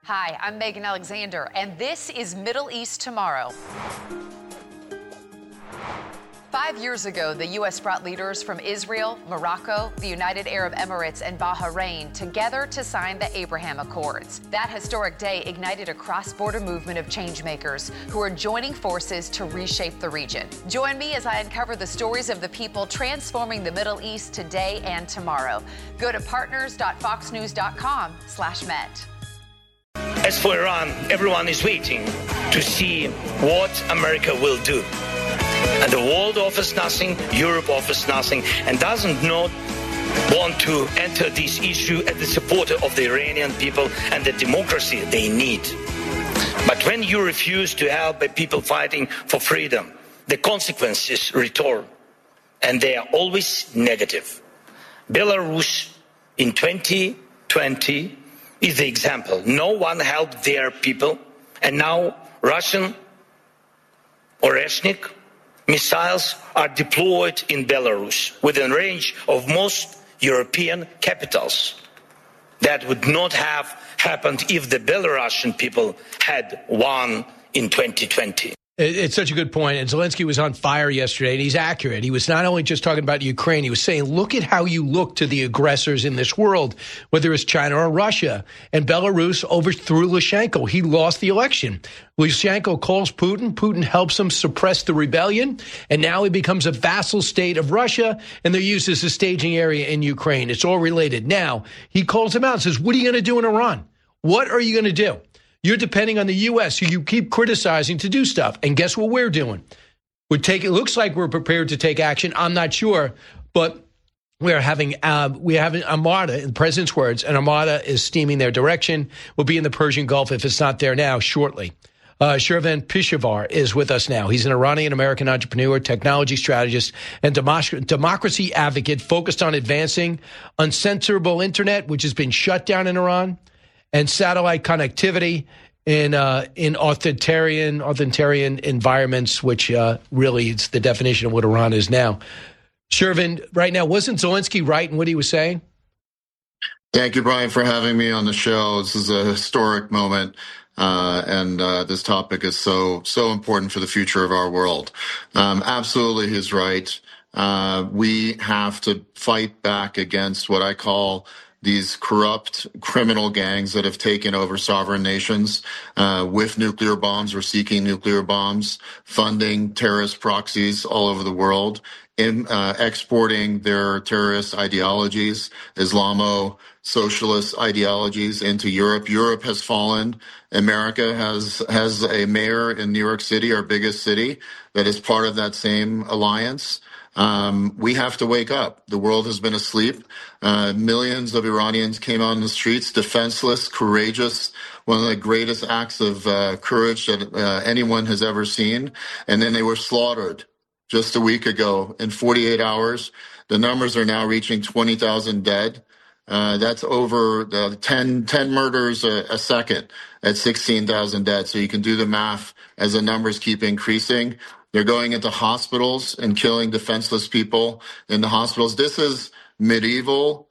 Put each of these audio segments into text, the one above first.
Hi, I'm Megan Alexander, and this is Middle East Tomorrow. 5 years ago, the U.S. brought leaders from Israel, Morocco, the United Arab Emirates, and Bahrain together to sign the Abraham Accords. That historic day ignited a cross-border movement of changemakers who are joining forces to reshape the region. Join me as I uncover the stories of the people transforming the Middle East today and tomorrow. Go to partners.foxnews.com/Met. As for Iran, everyone is waiting to see what America will do. And the world offers nothing, Europe offers nothing, and doesn't not want to enter this issue as a supporter of the Iranian people and the democracy they need. But when you refuse to help the people fighting for freedom, the consequences return, and they are always negative. Belarus in 2020 is the example. No one helped their people, and now Russian Oreshnik missiles are deployed in Belarus within range of most European capitals. That would not have happened if the Belarusian people had won in 2020. It's such a good point. And Zelensky was on fire yesterday, and he's accurate. He was not only just talking about Ukraine, he was saying, look at how you look to the aggressors in this world, whether it's China or Russia. And Belarus overthrew Lukashenko. He lost the election. Lukashenko calls Putin. Putin helps him suppress the rebellion. And now he becomes a vassal state of Russia, and they're used as a staging area in Ukraine. It's all related. Now, he calls him out and says, what are you going to do in Iran? What are you going to do? You're depending on the U.S., who you keep criticizing, to do stuff. And guess what we're doing? It looks like we're prepared to take action. I'm not sure, but we're having Armada, in the president's words, and Armada is steaming their direction. We'll be in the Persian Gulf, if it's not there now, shortly. Shervan Pishavar is with us now. He's an Iranian-American entrepreneur, technology strategist, and democracy advocate focused on advancing uncensorable internet, which has been shut down in Iran, and satellite connectivity in authoritarian environments, which really it's the definition of what Iran is now. Shervan, right now, wasn't Zelensky right in what he was saying? Thank you, Brian, for having me on the show. This is a historic moment, and this topic is so important for the future of our world. Absolutely, he's right. We have to fight back against what I call these corrupt criminal gangs that have taken over sovereign nations with nuclear bombs or seeking nuclear bombs, funding terrorist proxies all over the world, exporting their terrorist ideologies, Islamo-socialist ideologies into Europe. Europe has fallen. America has a mayor in New York City, our biggest city, that is part of that same alliance. We have to wake up. The world has been asleep. Millions of Iranians came out on the streets, defenseless, courageous, one of the greatest acts of courage that anyone has ever seen. And then they were slaughtered just a week ago in 48 hours. The numbers are now reaching 20,000 dead. That's over 10 murders a second at 16,000 dead. So you can do the math as the numbers keep increasing. They're going into hospitals and killing defenseless people in the hospitals. This is medieval,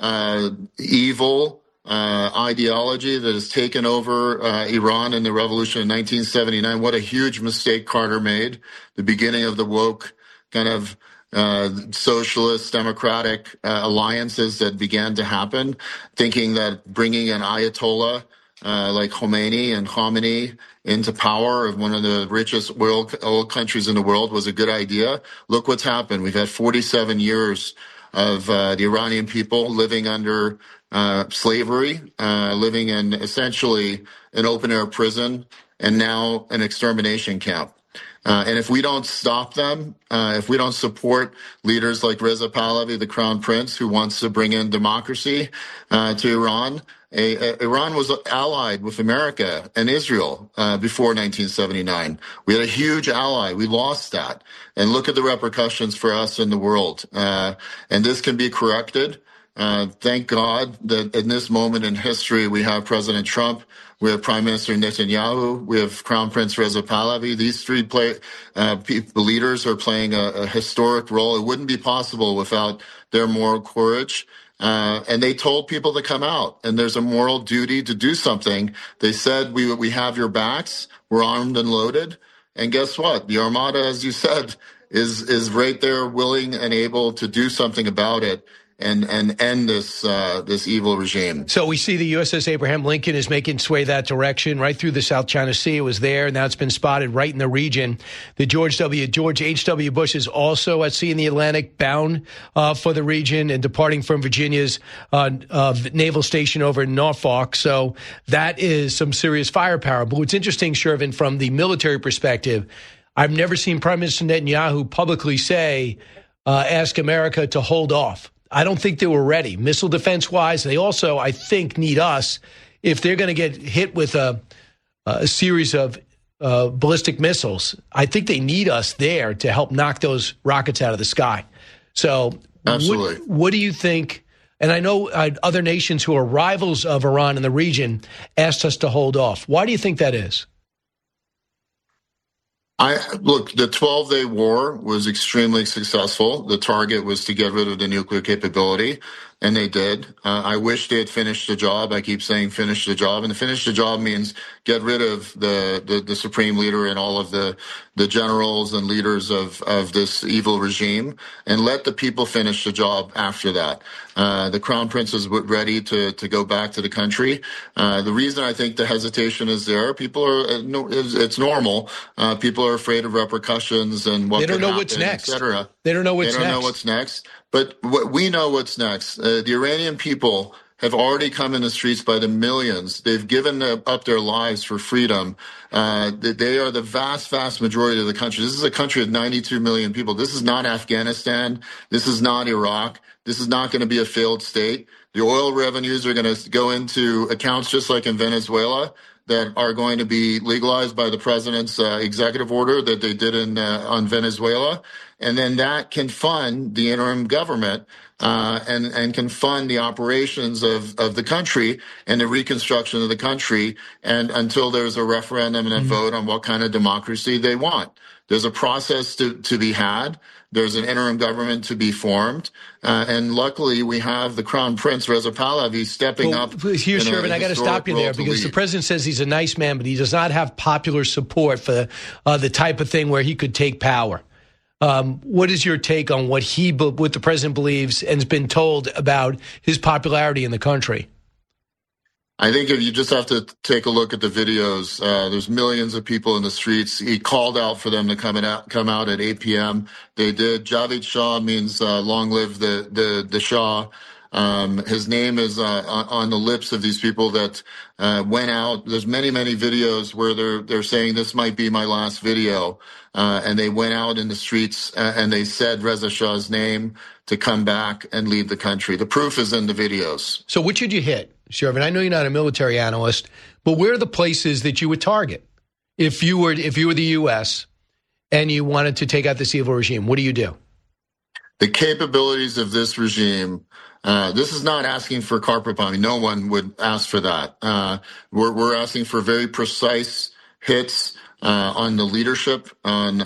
evil ideology that has taken over Iran in the revolution in 1979. What a huge mistake Carter made, the beginning of the woke kind of socialist democratic alliances that began to happen, thinking that bringing an Ayatollah like Khomeini into power of one of the richest oil countries in the world was a good idea. Look what's happened. We've had 47 years of the Iranian people living under slavery, living in essentially an open-air prison, and now an extermination camp. And if we don't stop them, if we don't support leaders like Reza Pahlavi, the Crown Prince, who wants to bring in democracy to Iran, Iran was allied with America and Israel before 1979. We had a huge ally. We lost that. And look at the repercussions for us in the world. And this can be corrected. Thank God that in this moment in history, we have President Trump, we have Prime Minister Netanyahu, we have Crown Prince Reza Pahlavi. These three leaders are playing a historic role. It wouldn't be possible without their moral courage. And they told people to come out, and there's a moral duty to do something. They said, we have your backs. We're armed and loaded. And guess what? The Armada, as you said, is right there, willing and able to do something about it and end this evil regime. So we see the USS Abraham Lincoln is making its way that direction, right through the South China Sea. It was there, and now it's been spotted right in the region. The George H.W. Bush is also at sea in the Atlantic, bound for the region and departing from Virginia's naval station over in Norfolk. So that is some serious firepower. But what's interesting, Shervin, from the military perspective, I've never seen Prime Minister Netanyahu publicly say, ask America to hold off. I don't think they were ready. Missile defense-wise, they also, I think, need us. If they're going to get hit with a series of ballistic missiles, I think they need us there to help knock those rockets out of the sky. So absolutely. What do you think? And I know other nations who are rivals of Iran in the region asked us to hold off. Why do you think that is? Look, the 12-day war was extremely successful. The target was to get rid of the nuclear capability, and they did. I wish they had finished the job. I keep saying finish the job, and to finish the job means get rid of the supreme leader and all of the generals and leaders of this evil regime, and let the people finish the job after that. The Crown Prince is ready to go back to the country. The reason I think the hesitation is there, people are, it's normal. People are afraid of repercussions and what they don't know happen, what's next. Et cetera. They don't know what's next. They don't know what's next. But we know what's next. The Iranian people have already come in the streets by the millions. They've given up their lives for freedom. They are the vast, vast majority of the country. This is a country of 92 million people. This is not Afghanistan. This is not Iraq. This is not going to be a failed state. The oil revenues are going to go into accounts just like in Venezuela that are going to be legalized by the president's executive order that they did on Venezuela. And then that can fund the interim government and can fund the operations of the country and the reconstruction of the country, and until there's a referendum and a vote on what kind of democracy they want. There's a process to be had. There's an interim government to be formed. And luckily, we have the Crown Prince, Reza Pahlavi, stepping up. Here, Shervin, I got to stop you there because the president says he's a nice man, but he does not have popular support for the type of thing where he could take power. What is your take on what the president believes and has been told about his popularity in the country? I think if you just have to take a look at the videos, there's millions of people in the streets. He called out for them to come out at 8 p.m. They did. Javid Shah means long live the Shah. His name is on the lips of these people that went out. There's many, many videos where they're saying this might be my last video. And they went out in the streets and they said Reza Shah's name to come back and lead the country. The proof is in the videos. So which would you hit, Shervin? I know you're not a military analyst, but where are the places that you would target if you were the U.S. and you wanted to take out this evil regime? What do you do? The capabilities of this regime. This is not asking for carpet bombing. No one would ask for that. We're asking for very precise hits on the leadership, on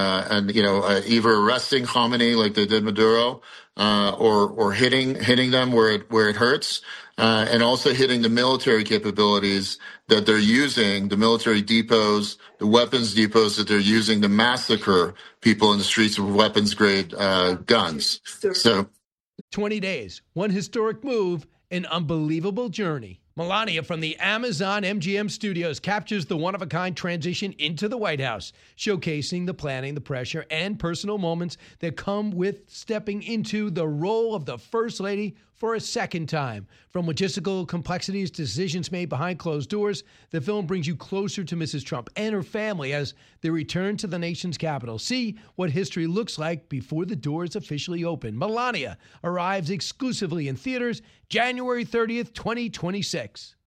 either arresting Khamenei like they did Maduro, or hitting them where it hurts, and also hitting the military capabilities that they're using, the military depots, the weapons depots that they're using to massacre people in the streets with weapons-grade guns. So, 20 days, one historic move, an unbelievable journey. Melania from the Amazon MGM studios captures the one-of-a-kind transition into the White House, showcasing the planning, the pressure, and personal moments that come with stepping into the role of the First Lady for a second time. From logistical complexities to decisions made behind closed doors, the film brings you closer to Mrs. Trump and her family as they return to the nation's capital. See what history looks like before the doors officially open. Melania arrives exclusively in theaters January 30th, 2026.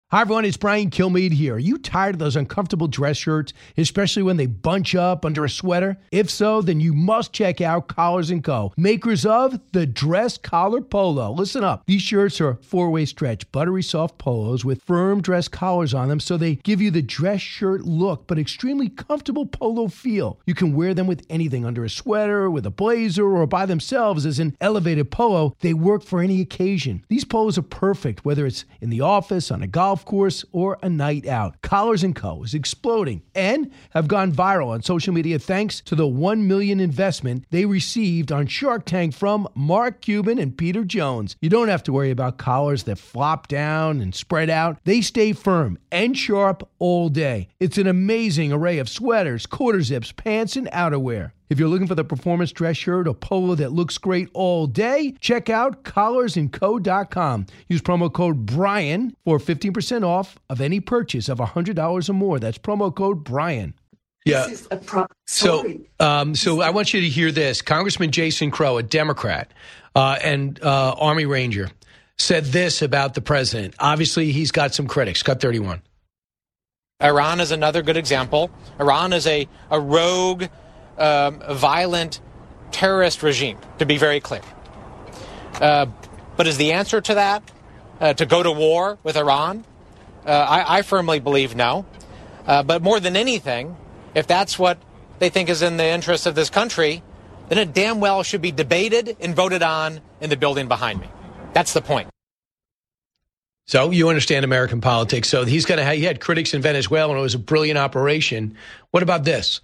Hi, everyone. It's Brian Kilmeade here. Are you tired of those uncomfortable dress shirts, especially when they bunch up under a sweater? If so, then you must check out Collars & Co., makers of the Dress Collar Polo. Listen up. These shirts are four-way stretch, buttery soft polos with firm dress collars on them, so they give you the dress shirt look, but extremely comfortable polo feel. You can wear them with anything, under a sweater, with a blazer, or by themselves as an elevated polo. They work for any occasion. These polos are perfect, whether it's in the office, on a golf course, or a night out. Collars & Co. is exploding and have gone viral on social media thanks to the $1 million investment they received on Shark Tank from Mark Cuban and Peter Jones. You don't have to worry about collars that flop down and spread out. They stay firm and sharp all day. It's an amazing array of sweaters, quarter zips, pants, and outerwear. If you're looking for the performance dress shirt or polo that looks great all day, check out collarsandco.com. Use promo code BRIAN for 15% off of any purchase of $100 or more. That's promo code BRIAN. Yeah. So I want you to hear this. Congressman Jason Crow, a Democrat and Army Ranger, said this about the president. Obviously, he's got some critics. Cut 31. Iran is another good example. Iran is a rogue, violent terrorist regime, to be very clear. But is the answer to that to go to war with Iran? I firmly believe no. But more than anything, if that's what they think is in the interest of this country, then it damn well should be debated and voted on in the building behind me. That's the point. So you understand American politics. So he had critics in Venezuela, and it was a brilliant operation. What about this?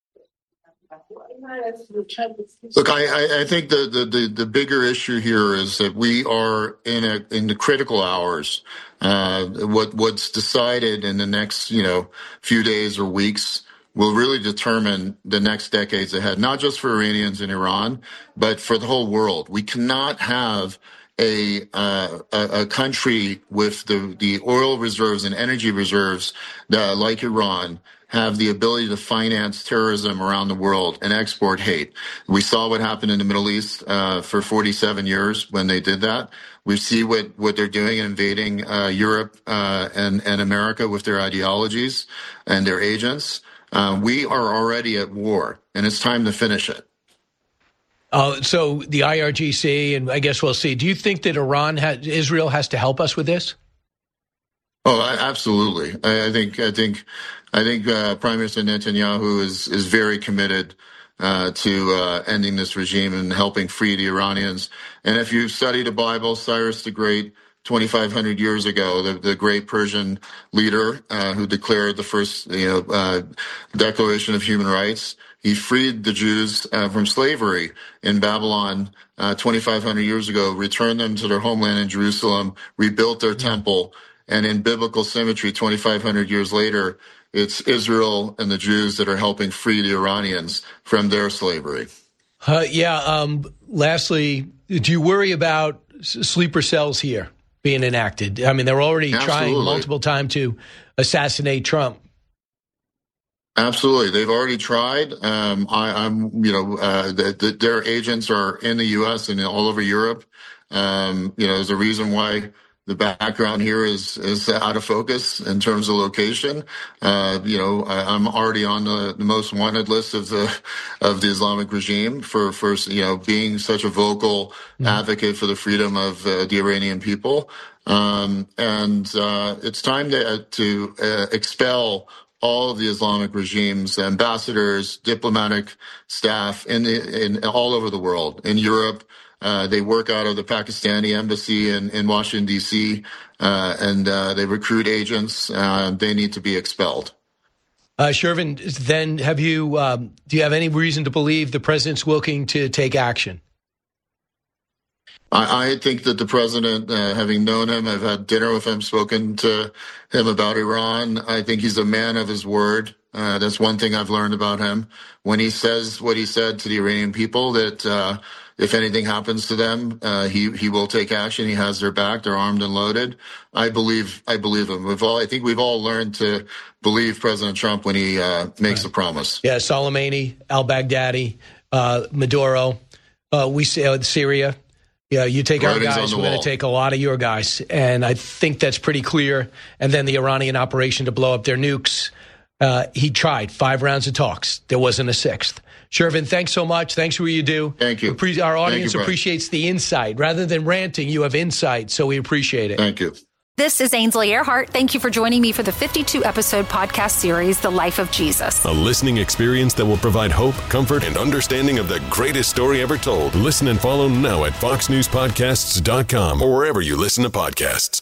Look, I think the bigger issue here is that we are in the critical hours. What's decided in the next few days or weeks will really determine the next decades ahead, not just for Iranians in Iran, but for the whole world. We cannot have a country with the oil reserves and energy reserves like Iran have the ability to finance terrorism around the world and export hate. We saw what happened in the Middle East for 47 years when they did that. We see what they're doing in invading Europe and America with their ideologies and their agents. We are already at war, and it's time to finish it. So the IRGC, and I guess we'll see. Do you think that Israel has to help us with this? Oh, absolutely. I think Prime Minister Netanyahu is very committed to ending this regime and helping free the Iranians. And if you study the Bible, Cyrus the Great, 2,500 years ago, the great Persian leader who declared the first Declaration of Human Rights, he freed the Jews from slavery in Babylon 2,500 years ago, returned them to their homeland in Jerusalem, rebuilt their temple. And in biblical symmetry, 2,500 years later, it's Israel and the Jews that are helping free the Iranians from their slavery. Lastly, do you worry about sleeper cells here being enacted? I mean, they're already trying multiple times to assassinate Trump. Absolutely. They've already tried. Their agents are in the U.S. and all over Europe. There's a reason why the background here is out of focus in terms of location. I'm already on the most wanted list of the Islamic regime for being such a vocal advocate for the freedom of the Iranian people. It's time to expel all of the Islamic regimes, ambassadors, diplomatic staff in all over the world, in Europe. They work out of the Pakistani embassy in Washington, D.C., and they recruit agents. They need to be expelled. Shervin, then do you have any reason to believe the president's looking to take action? I think that the president, having known him, I've had dinner with him, spoken to him about Iran. I think he's a man of his word. That's one thing I've learned about him. When he says what he said to the Iranian people, that if anything happens to them, he will take action. He has their back. They're armed and loaded. I believe him. I think we've all learned to believe President Trump when he makes a promise. Yeah, Soleimani, al-Baghdadi, Maduro. We see Syria. Yeah, you take our Writing's guys, on we're the going wall. to take a lot of your guys. And I think that's pretty clear. And then the Iranian operation to blow up their nukes. He tried 5 rounds of talks. There wasn't a 6th. Shervin, thanks so much. Thanks for what you do. Thank you. Our audience Thank you, appreciates the insight. Rather than ranting, you have insight, so we appreciate it. Thank you. This is Ainsley Earhart. Thank you for joining me for the 52-episode podcast series, The Life of Jesus. A listening experience that will provide hope, comfort, and understanding of the greatest story ever told. Listen and follow now at foxnewspodcasts.com or wherever you listen to podcasts.